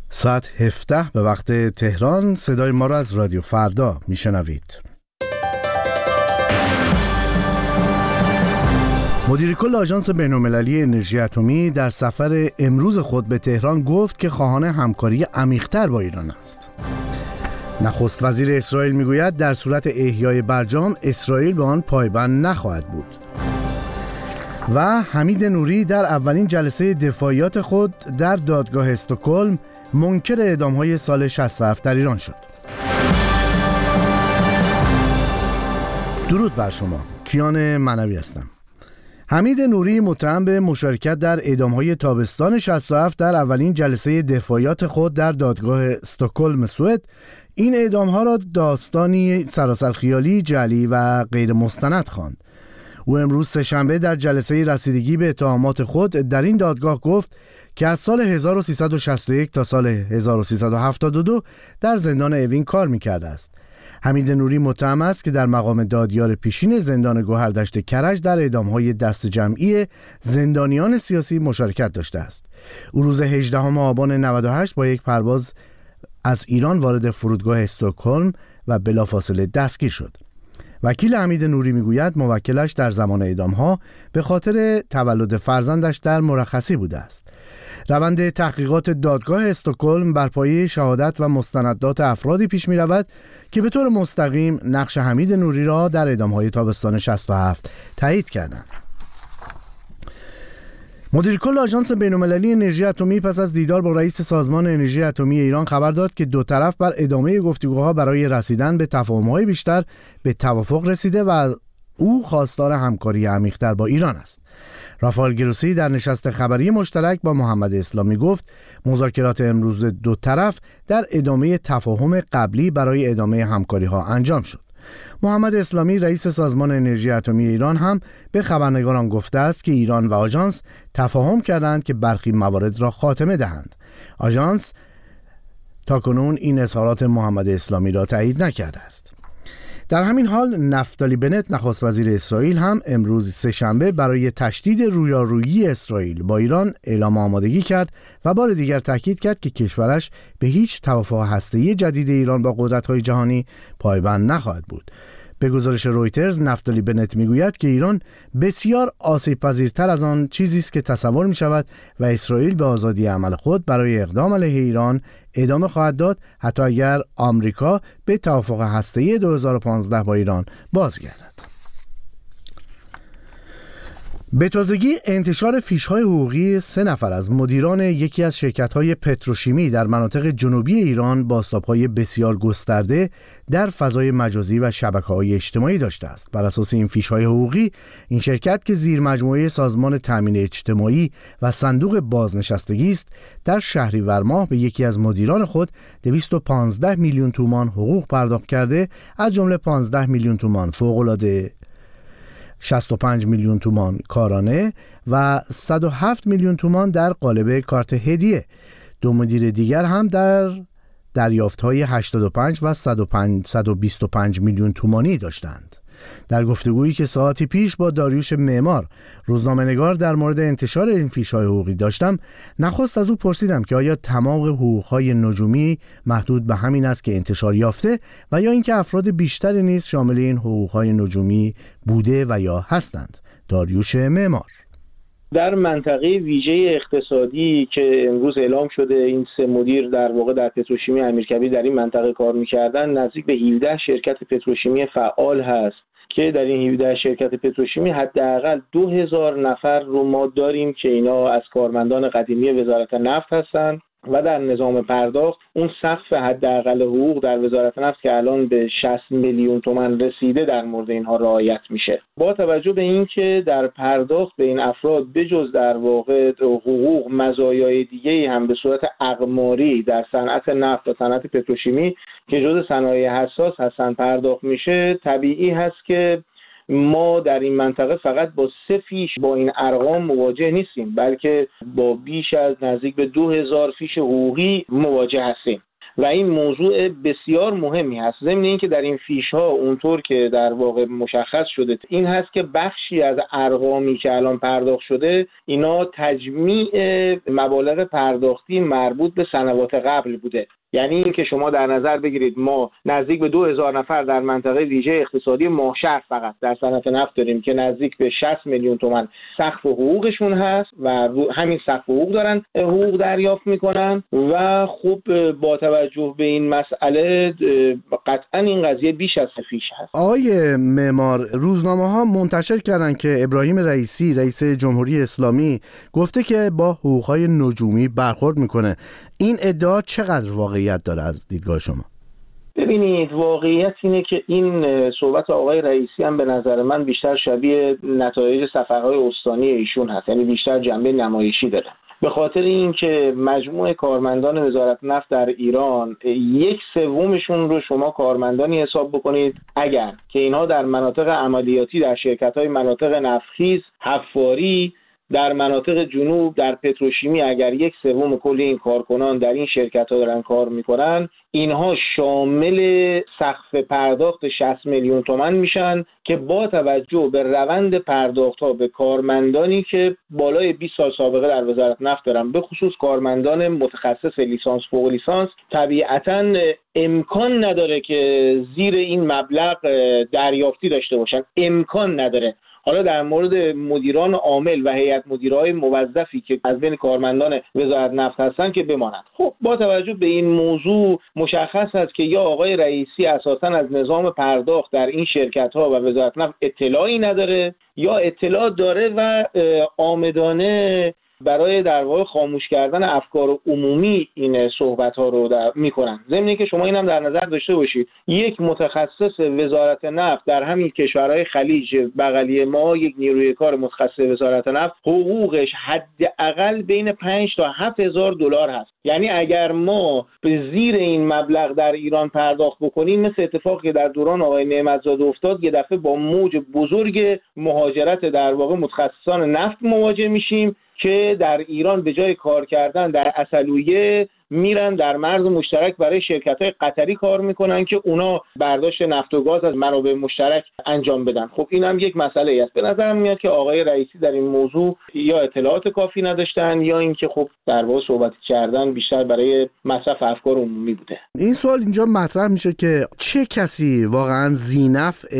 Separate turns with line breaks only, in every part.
ساعت 17 به وقت تهران صدای ما را از رادیو فردا میشنوید. مدیر کل آژانس بین‌المللی انرژی اتمی در سفر امروز خود به تهران گفت که خواهان همکاری عمیق‌تر با ایران است. نخست وزیر اسرائیل میگوید در صورت احیای برجام اسرائیل به آن پایبند نخواهد بود. و حمید نوری در اولین جلسه دفاعیات خود در دادگاه استکهلم منکر اعدام‌های سال 67 در ایران شد. درود بر شما. کیان معنوی هستم. حمید نوری متهم به مشارکت در اعدام‌های تابستان 67 در اولین جلسه دفاعیات خود در دادگاه استکهلم سوئد این اعدام‌ها را داستانی سراسر خیالی، جعلی و غیر مستند خواند. او امروز سه‌شنبه در جلسه رسیدگی به اتهامات خود در این دادگاه گفت که از سال 1361 تا سال 1372 در زندان اوین کار می‌کرده است. حمید نوری متهم است که در مقام دادیار پیشین زندان گوهردشت کرج در اعدام‌های دست جمعی زندانیان سیاسی مشارکت داشته است. او روز 18 آبان 98 با یک پرواز از ایران وارد فرودگاه استکهلم و بلافاصله دستگیر شد. وکیل حمید نوری میگوید موکلش در زمان اعدام‌ها به خاطر تولد فرزندش در مرخصی بوده است. روند تحقیقات دادگاه استکهلم بر پایه شهادت و مستندات افرادی پیش می‌رود که به طور مستقیم نقش حمید نوری را در اعدام‌های تابستان 67 تایید کردند. مدیر کل آژانس بین‌المللی انرژی اتمی پس از دیدار با رئیس سازمان انرژی اتمی ایران خبر داد که دو طرف بر ادامه گفتگوها برای رسیدن به تفاهم‌های بیشتر به توافق رسیده و او خواستار همکاری عمیق‌تر با ایران است. رافائل گروسی در نشست خبری مشترک با محمد اسلامی گفت مذاکرات امروز دو طرف در ادامه تفاهم قبلی برای ادامه همکاری‌ها انجام شد. محمد اسلامی رئیس سازمان انرژی اتمی ایران هم به خبرنگاران گفته است که ایران و آژانس تفاهم کردند که برخی موارد را خاتمه دهند. آژانس تاکنون این اظهارات محمد اسلامی را تایید نکرده است. در همین حال نفتالی بنت نخست وزیر اسرائیل هم امروز سه‌شنبه برای تشدید رویارویی اسرائیل با ایران اعلام آمادگی کرد و بار دیگر تاکید کرد که کشورش به هیچ توافق هسته‌ای جدید ایران با قدرت‌های جهانی پایبند نخواهد بود. به گزارش رویترز نفتالی بنت میگوید که ایران بسیار آسیب‌پذیرتر از آن چیزی است که تصور می‌شود و اسرائیل به آزادی عمل خود برای اقدام علیه ایران ادامه خواهد داد حتی اگر آمریکا به توافق هسته‌ای 2015 با ایران بازگردد. به تازگی انتشار فیش‌های حقوقی 3 نفر از مدیران یکی از شرکت‌های پتروشیمی در مناطق جنوبی ایران بازتاب‌های بسیار گسترده در فضای مجازی و شبکه‌های اجتماعی داشته است. بر اساس این فیش‌های حقوقی این شرکت که زیر مجموعه سازمان تامین اجتماعی و صندوق بازنشستگی است در شهریور ماه به یکی از مدیران خود 215 میلیون تومان حقوق پرداخت کرده، از جمله 15 میلیون تومان فوق‌العاده، 65 میلیون تومان کارانه و 107 میلیون تومان در قالب کارت هدیه. دو مدیر دیگر هم در دریافت‌های 85 و 125 میلیون تومانی داشتند. در گفتگویی که ساعتی پیش با داریوش معمار روزنامه‌نگار در مورد انتشار این فیش‌های حقوقی داشتم، نخست از او پرسیدم که آیا تمام حقوق‌های نجومی محدود به همین است که انتشار یافته و یا اینکه افراد بیشتری نیز شامل این حقوق‌های نجومی بوده و یا هستند. داریوش معمار:
در منطقه ویژه اقتصادی که امروز اعلام شده این 3 مدیر در واقع در پتروشیمی امیرکبیر در این منطقه کار می‌کردن، نزدیک به 17 شرکت پتروشیمی فعال هست که در این 17 شرکت پتروشیمی حداقل 2000 نفر رو ما داریم که اینا از کارمندان قدیمی وزارت نفت هستند و در نظام پرداخت اون سقف حداقل حقوق در وزارت نفت که الان به 60 میلیون تومان رسیده در مورد اینها رعایت میشه. با توجه به اینکه در پرداخت به این افراد بجز در واقع حقوق مزایای دیگه‌ای هم به صورت اقماری در صنعت نفت و صنعت پتروشیمی که جزء صنایع حساس هستن پرداخت میشه، طبیعی هست که ما در این منطقه فقط با 3 فیش با این ارقام مواجه نیستیم، بلکه با بیش از نزدیک به 2000 فیش حقوقی مواجه هستیم و این موضوع بسیار مهمی هست. ضمن اینکه در این فیش ها اونطور که در واقع مشخص شده این هست که بخشی از ارقامی که الان پرداخت شده اینا تجمیع مبالغ پرداختی مربوط به سنوات قبل بوده. یعنی این که شما در نظر بگیرید ما نزدیک به 2000 نفر در منطقه ویژه اقتصادی ماهشهر فقط در صنعت نفت داریم که نزدیک به 60 میلیون تومان سقف حقوقشون هست و همین سقف حقوق دارن حقوق دریافت میکنن و خب با توجه به این مسئله قطعا این قضیه بیش از فیش هست.
آقای معمار، روزنامه‌ها منتشر کردن که ابراهیم رئیسی رئیس جمهوری اسلامی گفته که با حقوق‌های نجومی برخورد میکنه. این ادعا چقدر واقعیت داره از دیدگاه شما؟
ببینید، واقعیت اینه که این صحبت آقای رئیسی هم به نظر من بیشتر شبیه نتایج سفرهای استانی ایشون هست، یعنی بیشتر جنبه نمایشی داره. به خاطر اینکه مجموع کارمندان وزارت نفت در ایران 1/3 رو شما کارمندانی حساب بکنید اگر که اینها در مناطق عملیاتی در شرکت‌های مناطق نفتخیز، حفاری، در مناطق جنوب در پتروشیمی اگر 1/3 کل این کارکنان در این شرکت‌ها دارن کار میکنن، اینها شامل سقف پرداخت 60 میلیون تومان میشن که با توجه به روند پرداخت‌ها به کارمندانی که بالای 20 سال سابقه در وزارت نفت دارن، به خصوص کارمندان متخصص لیسانس فوق لیسانس، طبیعتاً امکان نداره که زیر این مبلغ دریافتی داشته باشن، امکان نداره. حالا در مورد مدیران عامل و هیئت مدیرای موظفی که از بین کارمندان وزارت نفت هستن که بمانند. خب با توجه به این موضوع مشخص است که یا آقای رئیسی اساساً از نظام پرداخت در این شرکت‌ها و وزارت نفت اطلاعی نداره یا اطلاع داره و عامدانه برای در واقع خاموش کردن افکار عمومی این صحبت‌ها رو می‌کنن. ضمن اینکه شما اینم در نظر داشته باشید یک متخصص وزارت نفت در همین کشورهای خلیج بغلی ما، یک نیروی کار متخصص وزارت نفت، حقوقش حداقل بین 5 تا 7,000 دلار هست. یعنی اگر ما به زیر این مبلغ در ایران پرداخت بکنیم، مثل اتفاقی که در دوران آقای نعمتزاده افتاد، یه دفعه با موج بزرگ مهاجرت در واقع متخصصان نفت مواجه میشیم که در ایران به جای کار کردن در اصلویه میرن در مرز مشترک برای شرکت‌های قطری کار میکنن که اونا برداشت نفت و گاز از منابع مشترک انجام بدن. خب این هم یک مسئله است. به نظرم میاد که آقای رئیسی در این موضوع یا اطلاعات کافی نداشتن یا اینکه خب در واقع صحبت کردن بیشتر برای مصرف افکار عمومی بوده.
این سوال اینجا مطرح میشه که چه کسی واقعا ذی‌نفع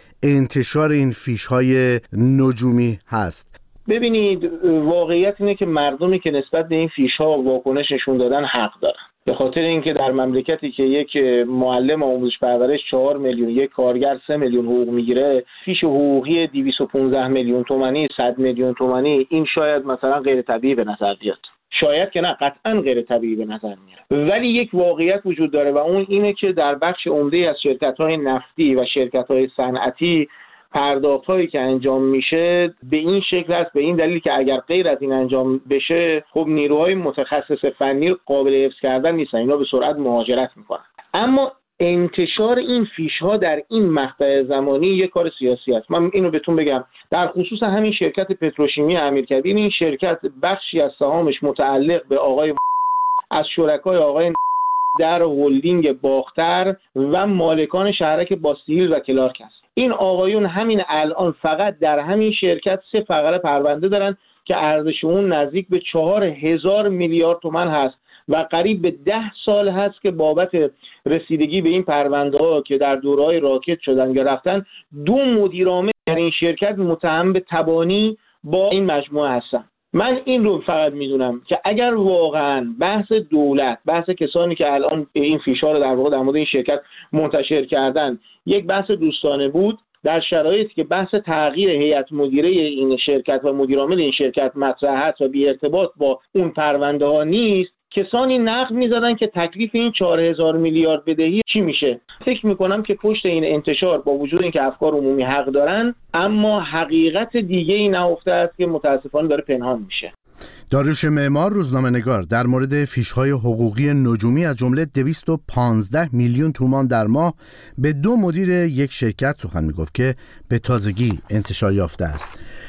انتشار این فیش‌های نجومی هست؟
ببینید، واقعیت اینه که مردمی که نسبت به این فیش‌ها واکنش نشون دادن حق دارن. به خاطر اینکه در مملکتی که یک معلم آموزش پرورش 4 میلیون، یک کارگر 3 میلیون حقوق میگیره، فیش حقوقی 215 میلیون تومانی، 100 میلیون تومانی، این شاید مثلا غیر طبیعی به نظر بیاد. شاید که نه، قطعا غیر طبیعی به نظر میاد. ولی یک واقعیت وجود داره و اون اینه که در بخش عمده از شرکت‌های نفتی و شرکت‌های صنعتی پرداخت‌هایی که انجام میشه به این شکل است، به این دلیل که اگر غیر از این انجام بشه خب نیروهای متخصص فنی قابل حفظ کردن نیستن، اینا به سرعت مهاجرت میکنن. اما انتشار این فیش‌ها در این مقطع زمانی یک کار سیاسی است. من اینو بهتون بگم، در خصوص همین شرکت پتروشیمی امیرکبیر، این شرکت بخشی از سهامش متعلق به آقای از شرکای آقای در هلدینگ باختر و مالکان شهرک باستیل و کلارک است. این آقایون همین الان فقط در همین شرکت 3 فقره پرونده دارن که ارزش اون نزدیک به 4000 میلیارد تومان هست و قریب به 10 سال هست که بابت رسیدگی به این پرونده ها که در دوره‌های راکت شدن یا رفتن 2 مدیر عامل در این شرکت متهم به تبانی با این مجموعه هستن. من این رو فقط میدونم که اگر واقعا بحث دولت، بحث کسانی که الان این فیش‌ها رو در واقع در مورد این شرکت منتشر کردن یک بحث دوستانه بود، در شرایطی که بحث تغییر هیئت مدیره این شرکت و مدیر عامل این شرکت مطرح است و بی ارتباط با اون پرونده ها نیست، کسانی نقد می‌زدن که تکلیف این 4000 میلیارد بدهی چی میشه. فکر می‌کنم که پشت این انتشار با وجود اینکه افکار عمومی حق دارن، اما حقیقت دیگه‌ای نهفته است که متأسفانه داره پنهان میشه.
داریوش معمار، روزنامه‌نگار، در مورد فیش‌های حقوقی نجومی از جمله 215 میلیون تومان در ماه به 2 مدیر یک شرکت سخن میگفت که به تازگی انتشار یافته است.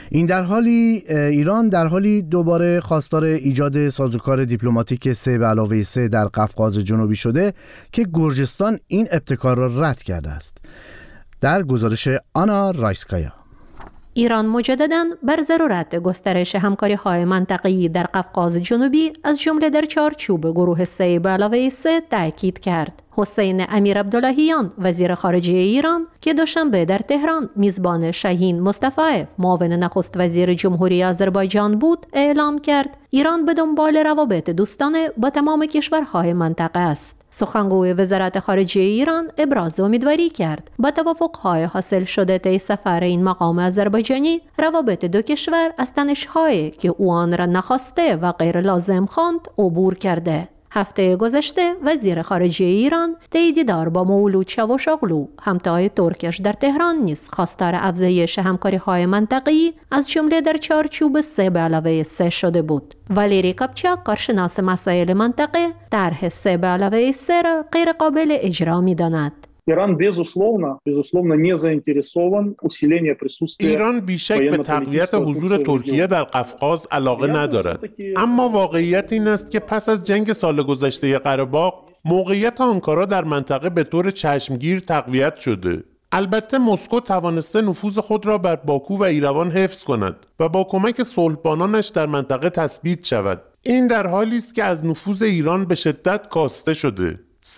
ایران در حالی دوباره خواستار ایجاد سازوکار دیپلماتیک 3+3 در قفقاز جنوبی شده که گرجستان این ابتکار را رد کرده است. در گزارش آنا رایسکایا،
ایران مجدداً بر ضرورت گسترش همکاری‌های منطقه‌ای در قفقاز جنوبی از جمله در چارچوب گروه 3+3 تاکید کرد. حسین امیر عبداللهیان، وزیر خارجه ایران، که دوشنبه در تهران میزبان شاهین مصطفی، معاون نخست وزیر جمهوری آذربایجان بود، اعلام کرد ایران به دنبال روابط دوستانه با تمام کشورهای منطقه است. سخنگوی وزارت خارجه ایران ابراز امیدواری کرد با توافق‌های حاصل شده طی سفر این مقام آذربایجانی روابط دو کشور از تنش‌هایی که او آن را نخواسته و غیر لازم خواند عبور کرده. هفته گذشته وزیر خارجه ایران طی دیدار با مولود چاوشاغلو، همتای ترکش در تهران نیز خواستار افزایش همکاری‌های منطقه‌ای از جمله در چارچوب 3+3 شده بود. والری کاپچاک، کارشناس مسائل منطقه، طرح 3+3 را غیر قابل اجرا می‌داند.
ایران безусловно не заинтересован усиление присутствия.
ایران بیشک به تقویت حضور ترکیه در قفقاز علاقه ندارد. اما واقعیت این است که پس از جنگ سال گذشته قره‌باغ، موقعیت آنکارا در منطقه به طور چشمگیر تقویت شده. البته مسکو توانسته نفوذ خود را بر باکو و ایروان حفظ کند و با کمک صلح‌بانانش در منطقه تثبیت شود. این در حالی است که از نفوذ ایران به شدت کاسته شده.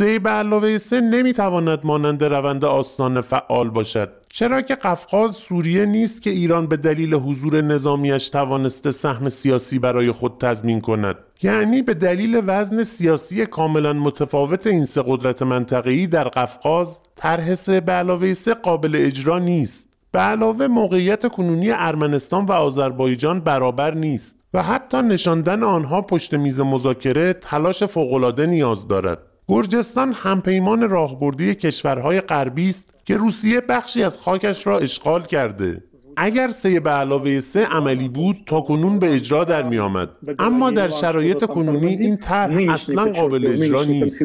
3+3 نمیتواند مانند روند آستان فعال باشد، چرا که قفقاز سوریه نیست که ایران به دلیل حضور نظامیش توانسته سهم سیاسی برای خود تضمین کند. یعنی به دلیل وزن سیاسی کاملا متفاوت این سه قدرت منطقه‌ای در قفقاز، طرح 3+3 قابل اجرا نیست. به علاوه موقعیت کنونی ارمنستان و آذربایجان برابر نیست و حتی نشاندن آنها پشت میز مذاکره تلاش فوق‌العاده نیاز دارد. گرجستان همپیمان راهبردی کشورهای غربی است که روسیه بخشی از خاکش را اشغال کرده. اگر 3+3 عملی بود تاکنون به اجرا در می آمد، اما در شرایط کنونی این طرح اصلا قابل اجرا نیست.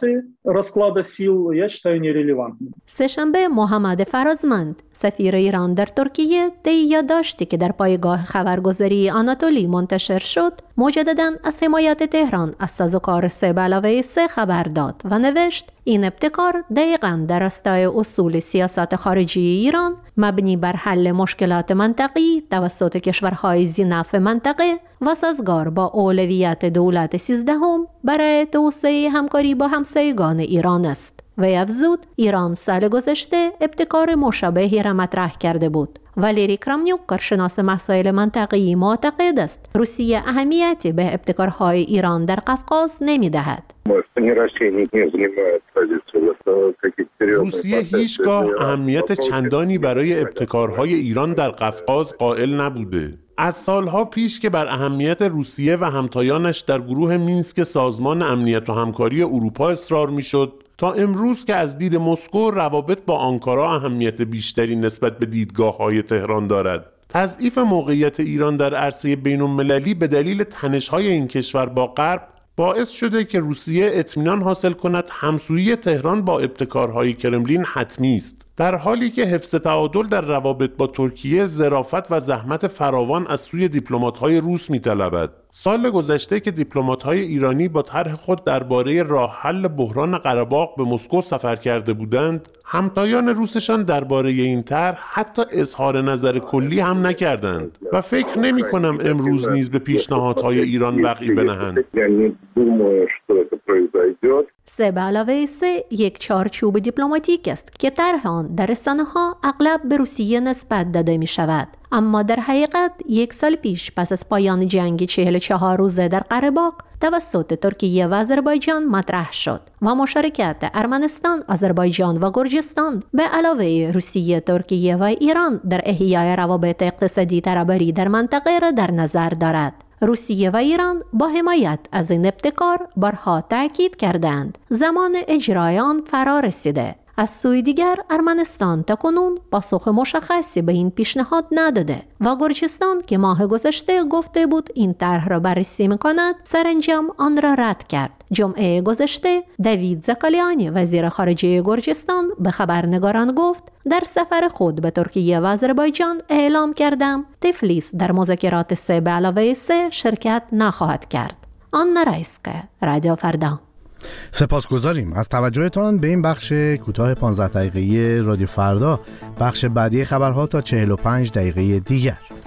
سه‌شنبه محمد فرازمند، سفیر ایران در ترکیه، طی یادداشتی که در پایگاه خبرگزاری آناتولی منتشر شد، مجدداً از حمایت تهران از سازوکار 3+3 خبر داد و نوشت این ابتکار دقیقاً در راستای اصول سیاست خارجی ایران مبنی بر حل مشکلات منطقی توسط کشورهای ذی‌نفع منطقه و سازگار با اولویت دولت 13 برای توسعه همکاری با همسایگان ایران است. و افزود ایران سال گذشته ابتکار مشابهی را مطرح کرده بود. والری کرامنیوک، کارشناس مسائل منطقه‌ای، معتقد است روسیه اهمیتی به ابتکارهای ایران در قفقاز نمی‌دهد.
روسیه هیچگاه اهمیت چندانی برای ابتکارهای ایران در قفقاز قائل نبوده. از سالها پیش که بر اهمیت روسیه و همتایانش در گروه مینسک سازمان امنیت و همکاری اروپا اصرار می‌شد، تا امروز که از دید مسکو روابط با آنکارا اهمیت بیشتری نسبت به دیدگاه‌های تهران دارد. تضعیف موقعیت ایران در عرصه بین‌المللی به دلیل تنش‌های این کشور با غرب باعث شده که روسیه اطمینان حاصل کند همسویی تهران با ابتکارهای کرملین حتمی است، در حالی که حفظ تعادل در روابط با ترکیه ظرافت و زحمت فراوان از سوی دیپلمات‌های روس می‌طلبد. سال گذشته که دیپلمات‌های ایرانی با طرح خود درباره راه حل بحران قره‌باغ به مسکو سفر کرده بودند، همتایان روسشان درباره این طرح حتی اظهار نظر کلی هم نکردند و فکر نمی‌کنم امروز نیز به پیشنهادهای ایران وقعی بنهند.
3+3 یک چارچوب دیپلماتیک است که طرح آن در رسانه‌ها اغلب به روسیه نسبت داده می شود، اما در حقیقت یک سال پیش پس از پایان جنگ 44 روزه در قره‌باغ توسط ترکیه و آذربایجان مطرح شد و مشارکت ارمنستان، آذربایجان و گرجستان به علاوه روسیه، ترکیه و ایران در احیای روابط اقتصادی ترابری در منطقه را در نظر دارد. روسیه و ایران با حمایت از این ابتکار بارها تاکید کردند زمان اجرای آن فرا رسیده. از سوی دیگر ارمنستان تاکنون پاسخ مشخصی به این پیشنهاد نداده و گرجستان که ماه گذشته گفته بود این طرح را بررسی می‌کند سرانجام آن را رد کرد. جمعه گذشته دوید زاکالیانی وزیر خارجه گرجستان به خبرنگاران گفت در سفر خود به ترکیه و آذربایجان اعلام کردم تفلیس در مذاکرات 3+3 شرکت نخواهد کرد. آن رئیس که رادیو فردا.
سپاسگزاریم از توجهتان به این بخش کوتاه 15 دقیقه‌ای رادیو فردا. بخش بعدی خبرها تا 45 دقیقه دیگر.